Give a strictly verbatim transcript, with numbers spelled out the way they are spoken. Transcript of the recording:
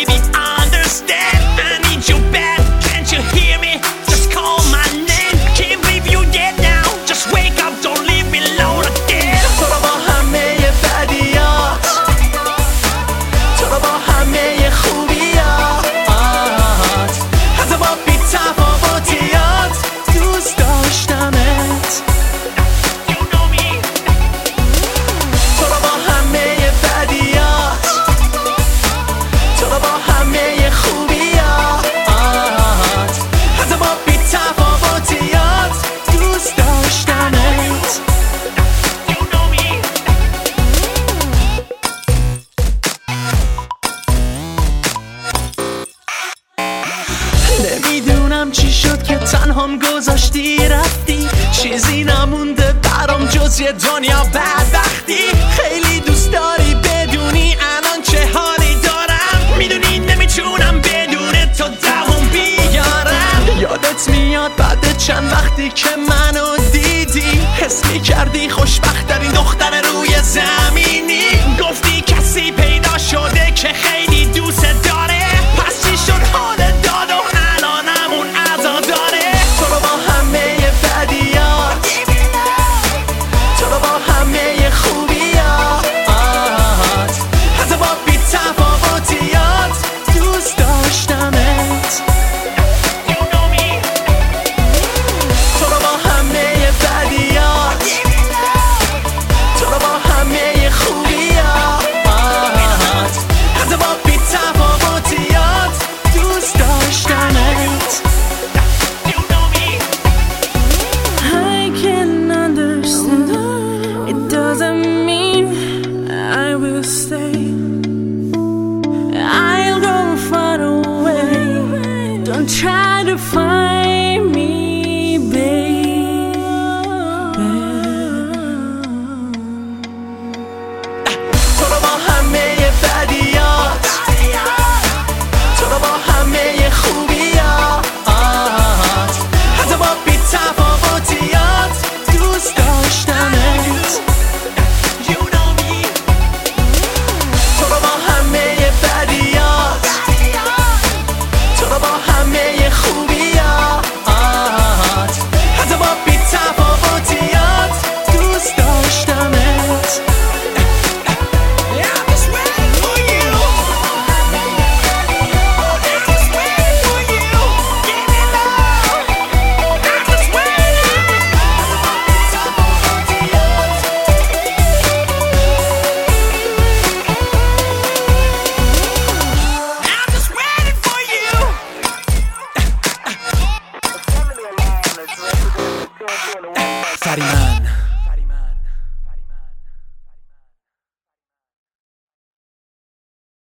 baby, understand. I need you back, can't you hear me? Just call my name. Can't believe you dead now. Just wake up, don't leave me alone again. تو رو با همه بدیات، تو رو با همه خوبیات، حتی با بی تفاوتیات دوست داشتمت. تو رو با همه بدیات، تو رو با همه خوبیات، حتی با بی تفاوتیات دوست داشتمت. نمیدونم چی شد که تنهام گذاشتی رفتی، چیزی نمونده برام جز یه دنیا بدبختی. خیلی دوست داری بدونی الان چه حالی دارم، میدونی نمیتونم بدون تو دوام بیارم. یادت میاد بعد چند وقتی که منو دیدی، حس میکردی خوشبخت‌ترین دختر روی زمینی. گفتی کسی پیدا شده که خیلی دوست داره، پس چی شد حالت داد و الانمون عزا داره. تو رو با همه بدیات، تو رو با همه خوبیات، حتی با بی تفاوتیات دوست داشتمت. تو رو با همه بدیات، تو رو با همه خوبیات، حتی با بی تفاوتیات دوست داشتمت. I can understand. It doesn't mean I will stay. I'll go far away. Don't try to find